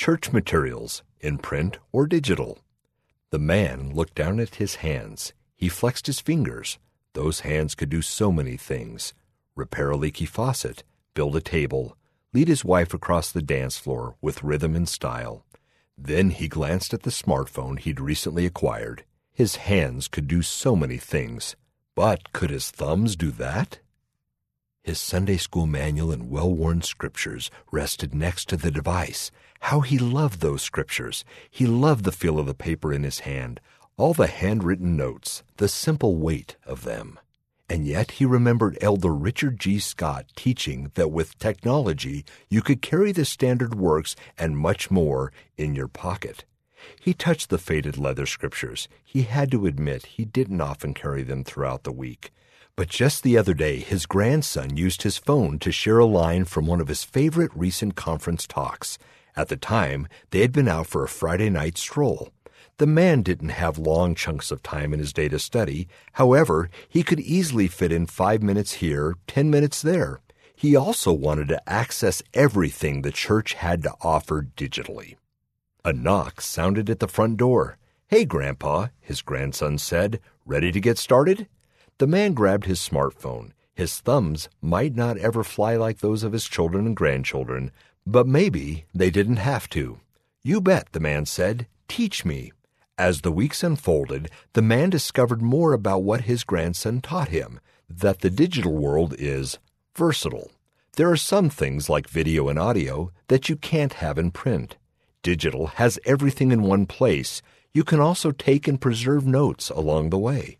Church materials, in print or digital. The man looked down at his hands. He flexed his fingers. Those hands could do so many things. Repair a leaky faucet, build a table, lead his wife across the dance floor with rhythm and style. Then he glanced at the smartphone he'd recently acquired. His hands could do so many things, but could his thumbs do that? His Sunday school manual and well-worn scriptures rested next to the device. How he loved those scriptures. He loved the feel of the paper in his hand, all the handwritten notes, the simple weight of them. And yet he remembered Elder Richard G. Scott teaching that with technology you could carry the standard works and much more in your pocket. He touched the faded leather scriptures. He had to admit he didn't often carry them throughout the week. But just the other day, his grandson used his phone to share a line from one of his favorite recent conference talks. At the time, they had been out for a Friday night stroll. The man didn't have long chunks of time in his day to study. However, he could easily fit in 5 minutes here, 10 minutes there. He also wanted to access everything the church had to offer digitally. A knock sounded at the front door. "Hey, Grandpa," his grandson said. "Ready to get started?" The man grabbed his smartphone. His thumbs might not ever fly like those of his children and grandchildren, but maybe they didn't have to. "You bet," the man said. "Teach me." As the weeks unfolded, the man discovered more about what his grandson taught him, that the digital world is versatile. There are some things like video and audio that you can't have in print. Digital has everything in one place. You can also take and preserve notes along the way.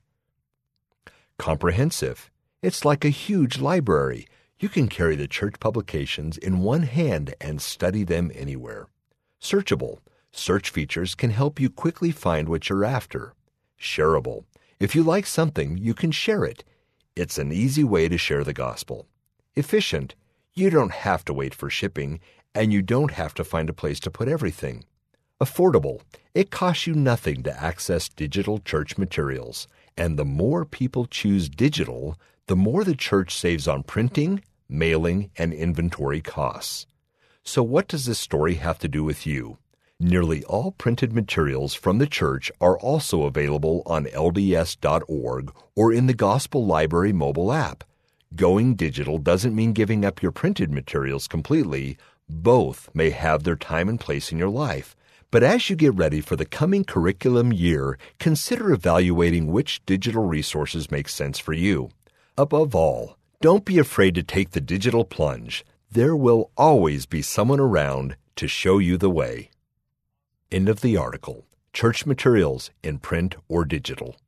Comprehensive. It's like a huge library. You can carry the church publications in one hand and study them anywhere. Searchable. Search features can help you quickly find what you're after. Shareable. If you like something, you can share it. It's an easy way to share the gospel. Efficient. You don't have to wait for shipping, and you don't have to find a place to put everything. Affordable. It costs you nothing to access digital church materials. And the more people choose digital, the more the church saves on printing, mailing, and inventory costs. So what does this story have to do with you? Nearly all printed materials from the church are also available on LDS.org or in the Gospel Library mobile app. Going digital doesn't mean giving up your printed materials completely. Both may have their time and place in your life. But as you get ready for the coming curriculum year, consider evaluating which digital resources make sense for you. Above all, don't be afraid to take the digital plunge. There will always be someone around to show you the way. End of the article. Church materials in print or digital.